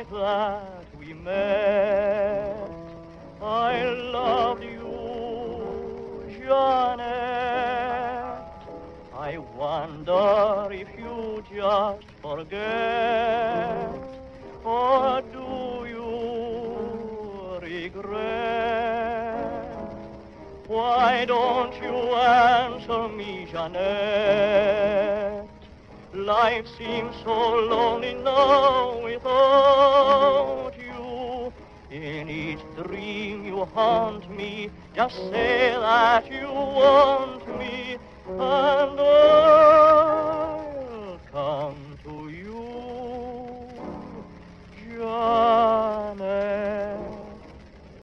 night that we met, I loved you, Jeanette. I wonder if you just forget, or do you regret? Why don't you answer me, Jeanette? Life seems so lonely now without you. In each dream you haunt me. Just say that you want me, and